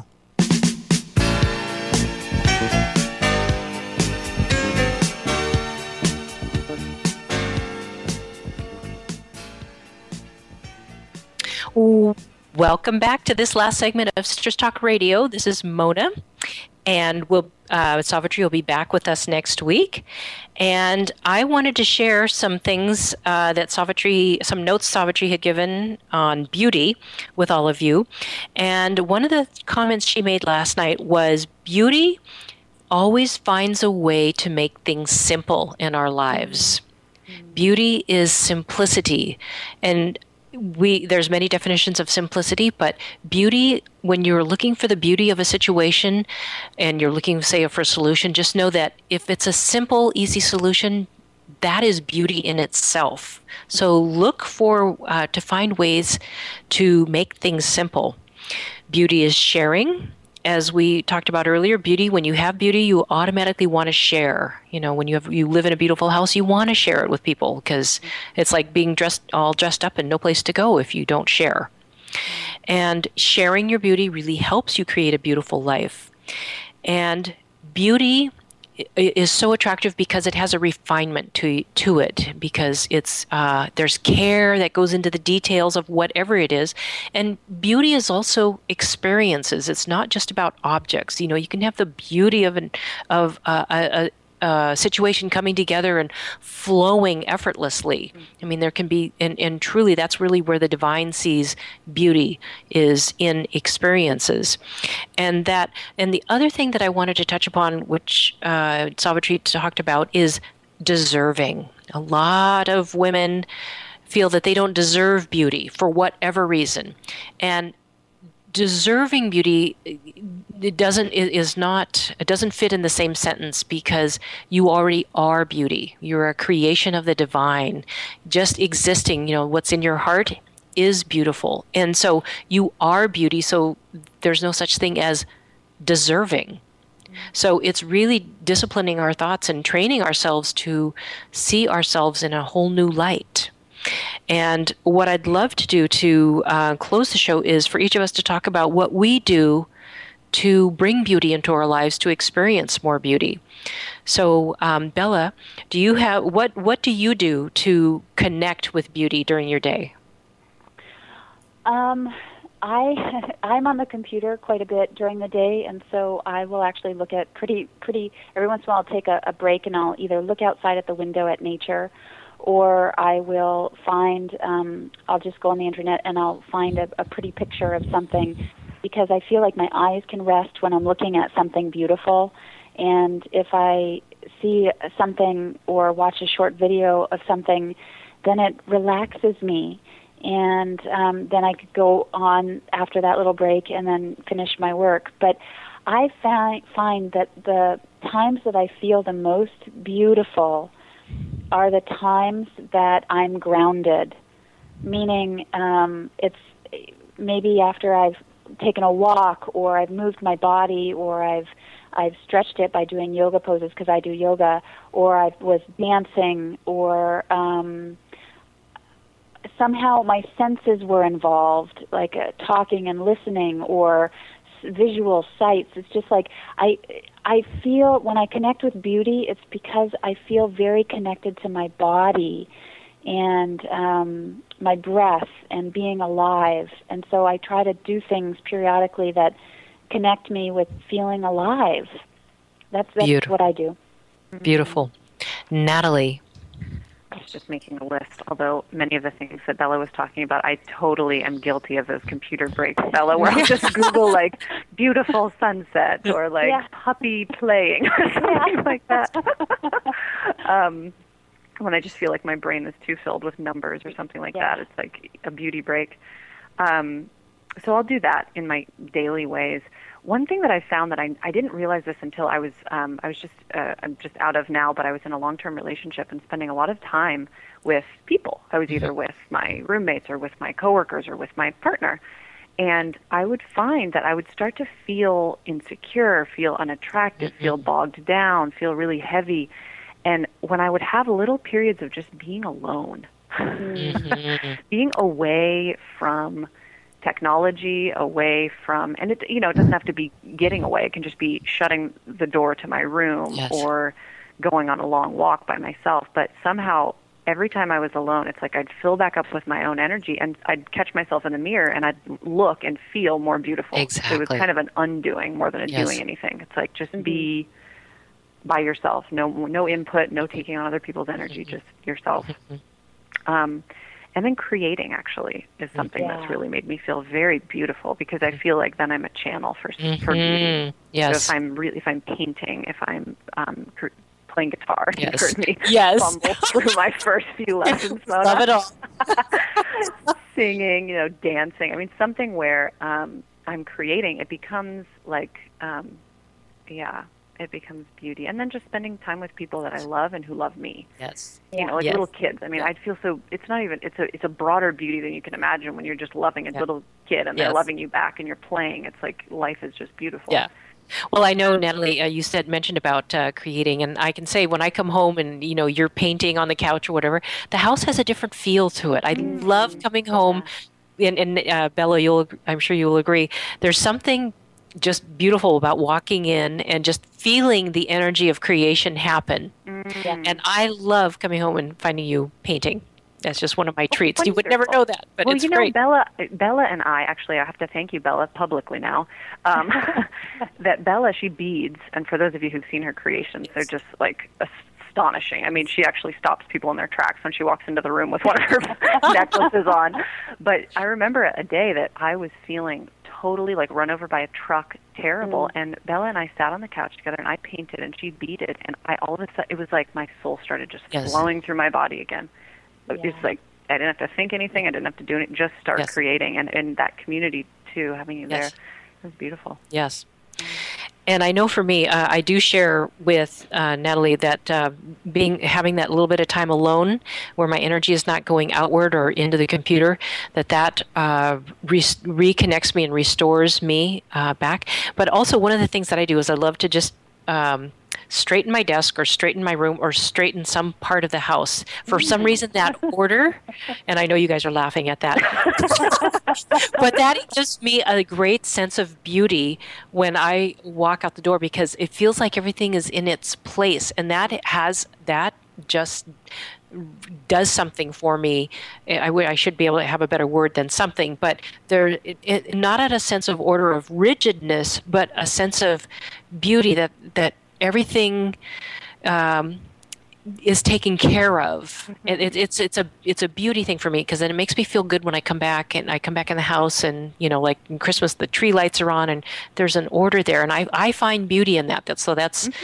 Welcome back to this last segment of Sisters Talk Radio. This is Mona, and Savitri will be back with us next week. And I wanted to share some things some notes Savitri had given on beauty with all of you. And one of the comments she made last night was beauty always finds a way to make things simple in our lives. Beauty is simplicity. And there's many definitions of simplicity, but beauty, when you're looking for the beauty of a situation and you're looking, say, for a solution, just know that if it's a simple, easy solution, that is beauty in itself. So look to find ways to make things simple. Beauty is sharing. As we talked about earlier, beauty, when you have beauty, you automatically want to share. You know, when you live in a beautiful house, you want to share it with people because it's like being all dressed up and no place to go if you don't share. And sharing your beauty really helps you create a beautiful life. And beauty is so attractive because it has a refinement to it, because there's care that goes into the details of whatever it is. And beauty is also experiences. It's not just about objects. You know, you can have the beauty of a situation coming together and flowing effortlessly. I mean, there can be, and truly that's really where the divine sees beauty, is in experiences. And the other thing that I wanted to touch upon, which Savitri talked about, is deserving. A lot of women feel that they don't deserve beauty for whatever reason. And deserving beauty, it doesn't fit in the same sentence, because you already are beauty. You're a creation of the divine. Just existing, what's in your heart is beautiful. And so you are beauty, so there's no such thing as deserving. So it's really disciplining our thoughts and training ourselves to see ourselves in a whole new light. And what I'd love to do to close the show is for each of us to talk about what we do to bring beauty into our lives, to experience more beauty. So, Bella, do you have what do you do to connect with beauty during your day? I'm on the computer quite a bit during the day, and so I will actually look at pretty. Every once in a while, I'll take a break, and I'll either look outside at the window at nature, or I will find, I'll just go on the internet and I'll find a pretty picture of something, because I feel like my eyes can rest when I'm looking at something beautiful. And if I see something or watch a short video of something, then it relaxes me. And then I could go on after that little break and then finish my work. But I find that the times that I feel the most beautiful are the times that I'm grounded, meaning it's maybe after I've taken a walk, or I've moved my body, or I've stretched it by doing yoga poses because I do yoga, or I was dancing, or somehow my senses were involved, like talking and listening, or visual sights. It's just like I feel when I connect with beauty, it's because I feel very connected to my body and my breath and being alive. And so I try to do things periodically that connect me with feeling alive. That's what I do. Beautiful. Natalie. I was just making a list, although many of the things that Bella was talking about, I totally am guilty of those computer breaks, Bella, where I'll just Google, like, beautiful sunset or, like, puppy playing or something like that. When I just feel like my brain is too filled with numbers or something like that. It's like a beauty break. So I'll do that in my daily ways. One thing that I found that I didn't realize this until I'm just out of now, but I was in a long-term relationship and spending a lot of time with people. I was either with my roommates or with my coworkers or with my partner. And I would find that I would start to feel insecure, feel unattractive, feel bogged down, feel really heavy. And when I would have little periods of just being alone, being away from technology, away from, and it doesn't have to be getting away. It can just be shutting the door to my room or going on a long walk by myself. But somehow, every time I was alone, it's like I'd fill back up with my own energy, and I'd catch myself in the mirror, and I'd look and feel more beautiful. Exactly. It was kind of an undoing more than a doing anything. It's like just be by yourself. No input, no taking on other people's energy, just yourself. And then creating, actually, is something that's really made me feel very beautiful, because I feel like then I'm a channel for beauty. Yes. So if I'm painting, if I'm playing guitar, you heard me fumble through my first few lessons. Love it all. Singing, dancing. I mean, something where I'm creating, it becomes like, it becomes beauty. And then just spending time with people that I love and who love me. Yes. Like little kids. I mean, I'd feel so, it's not even, it's a broader beauty than you can imagine when you're just loving a little kid and they're loving you back and you're playing. It's like life is just beautiful. Yeah. Well, I know, Natalie, you mentioned about creating, and I can say when I come home and, you're painting on the couch or whatever, the house has a different feel to it. I love coming home, and Bella, I'm sure you'll agree, there's something just beautiful about walking in and just feeling the energy of creation happen. And I love coming home and finding you painting. That's just one of my treats. You would never know that, but it's great. Bella and I have to thank you, Bella, publicly now, that Bella, she beads, and for those of you who've seen her creations, they're just like astonishing. I mean, she actually stops people in their tracks when she walks into the room with one of her necklaces on. But I remember a day that I was feeling totally like run over by a truck, terrible. And Bella and I sat on the couch together, and I painted, and she beaded, and all of a sudden, it was like my soul started just flowing through my body again. It's like I didn't have to think anything, I didn't have to do it, just start creating, and that community too, having you there, it was beautiful. Yes. And I know for me, I do share with Natalie that having that little bit of time alone, where my energy is not going outward or into the computer, that reconnects me and restores me back. But also, one of the things that I do is I love to just straighten my desk or straighten my room or straighten some part of the house. For some reason, that order, and I know you guys are laughing at that, but that gives me a great sense of beauty when I walk out the door, because it feels like everything is in its place, and that just does something for me. I should be able to have a better word than something, but not at a sense of order of rigidness, but a sense of beauty that everything is taken care of. It's a beauty thing for me, because then it makes me feel good when I come back in the house, and like in Christmas, the tree lights are on and there's an order there, and I find beauty in that. That's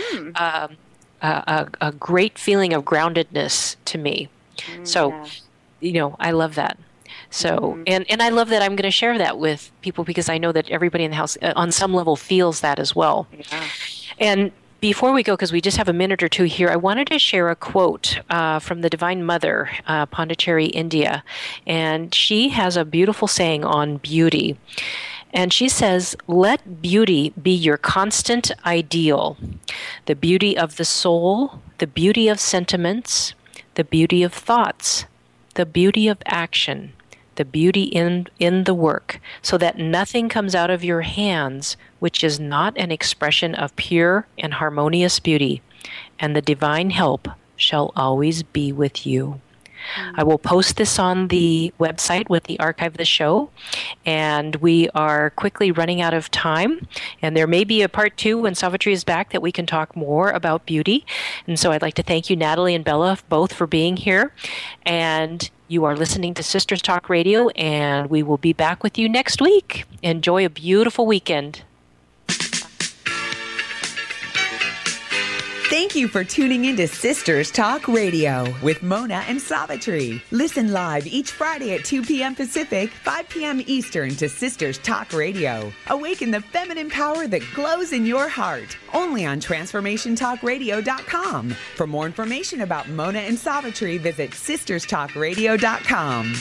a great feeling of groundedness to me. So, I love that. So, and I love that I'm going to share that with people, because I know that everybody in the house on some level feels that as well. Yeah. And before we go, because we just have a minute or two here, I wanted to share a quote from the Divine Mother, Pondicherry, India. And she has a beautiful saying on beauty. And she says, let beauty be your constant ideal. The beauty of the soul, the beauty of sentiments, the beauty of thoughts, the beauty of action, the beauty in the work, so that nothing comes out of your hands which is not an expression of pure and harmonious beauty, and the divine help shall always be with you. I will post this on the website with the archive of the show, and we are quickly running out of time, and there may be a part 2 when Savitri is back that we can talk more about beauty. And so I'd like to thank you, Natalie and Bella, both for being here. And you are listening to Sisters Talk Radio, and we will be back with you next week. Enjoy a beautiful weekend. Thank you for tuning in to Sisters Talk Radio with Mona and Savitri. Listen live each Friday at 2 p.m. Pacific, 5 p.m. Eastern to Sisters Talk Radio. Awaken the feminine power that glows in your heart. Only on TransformationTalkRadio.com. For more information about Mona and Savitri, visit SistersTalkRadio.com.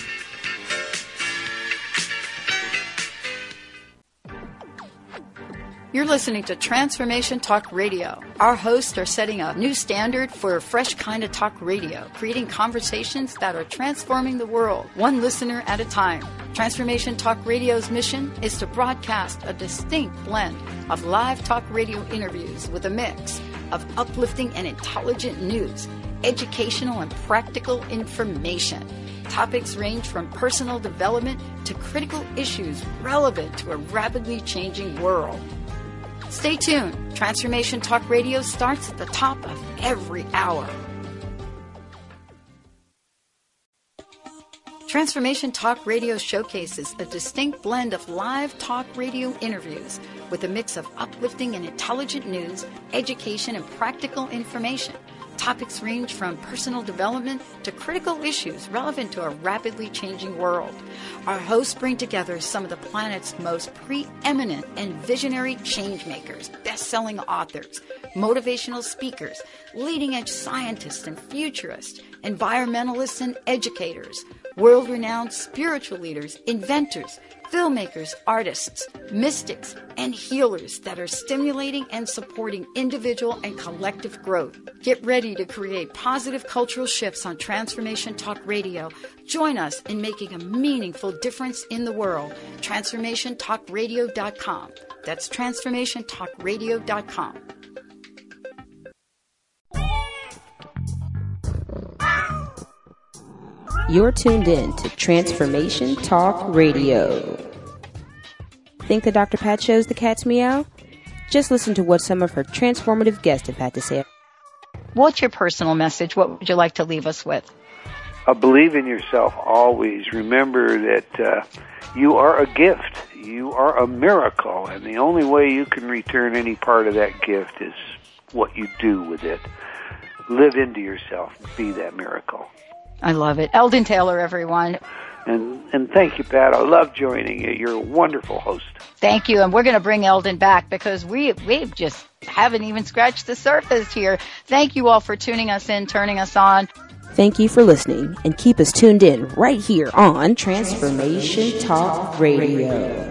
You're listening to Transformation Talk Radio. Our hosts are setting a new standard for a fresh kind of talk radio, creating conversations that are transforming the world, one listener at a time. Transformation Talk Radio's mission is to broadcast a distinct blend of live talk radio interviews with a mix of uplifting and intelligent news, educational and practical information. Topics range from personal development to critical issues relevant to a rapidly changing world. Stay tuned. Transformation Talk Radio starts at the top of every hour. Transformation Talk Radio showcases a distinct blend of live talk radio interviews with a mix of uplifting and intelligent news, education, and practical information. Topics range from personal development to critical issues relevant to a rapidly changing world. Our hosts bring together some of the planet's most preeminent and visionary changemakers, best-selling authors, motivational speakers, leading-edge scientists and futurists, environmentalists and educators, world-renowned spiritual leaders, inventors, filmmakers, artists, mystics, and healers that are stimulating and supporting individual and collective growth. Get ready to create positive cultural shifts on Transformation Talk Radio. Join us in making a meaningful difference in the world. TransformationTalkRadio.com. That's TransformationTalkRadio.com. You're tuned in to Transformation Talk Radio. Think the Dr. Pat shows the cat's meow? Just listen to what some of her transformative guests have had to say. What's your personal message? What would you like to leave us with? Believe in yourself always. Remember that you are a gift. You are a miracle. And the only way you can return any part of that gift is what you do with it. Live into yourself. Be that miracle. I love it. Eldon Taylor, everyone. And thank you, Pat. I love joining you. You're a wonderful host. Thank you. And we're going to bring Eldon back because we just haven't even scratched the surface here. Thank you all for tuning us in, turning us on. Thank you for listening, and keep us tuned in right here on Transformation Talk Radio.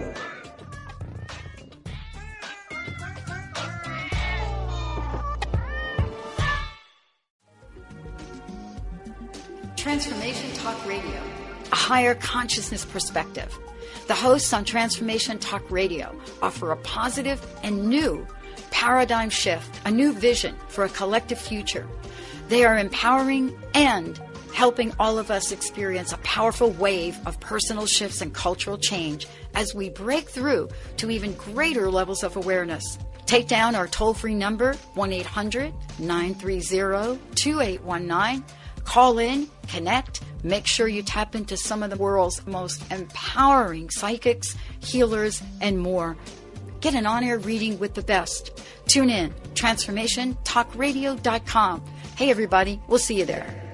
Transformation Talk Radio, a higher consciousness perspective. The hosts on Transformation Talk Radio offer a positive and new paradigm shift, a new vision for a collective future. They are empowering and helping all of us experience a powerful wave of personal shifts and cultural change as we break through to even greater levels of awareness. Take down our toll-free number, 1-800-930-2819. Call in, connect, make sure you tap into some of the world's most empowering psychics, healers, and more. Get an on-air reading with the best. Tune in, TransformationTalkRadio.com. Hey, everybody, we'll see you there.